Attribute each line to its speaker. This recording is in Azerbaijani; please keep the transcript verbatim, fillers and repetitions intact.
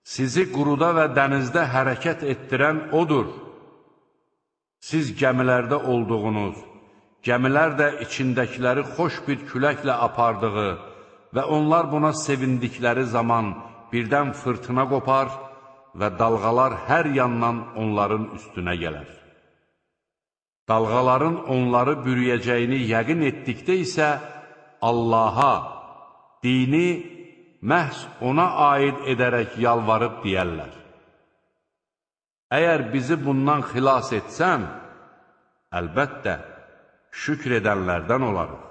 Speaker 1: Sizi quruda və dənizdə hərəkət etdirən odur. Siz gəmilərdə olduğunuz, gəmilər də içindəkiləri xoş bir küləklə apardığı və onlar buna sevindikləri zaman birdən fırtına qopar və dalğalar hər yandan onların üstünə gələr. Dalğaların onları bürüyəcəyini yəqin etdikdə isə Allaha, dini məhz ona aid edərək yalvarıb deyərlər. Əgər bizi bundan xilas etsən, əlbəttə, şükr edənlərdən olarıq.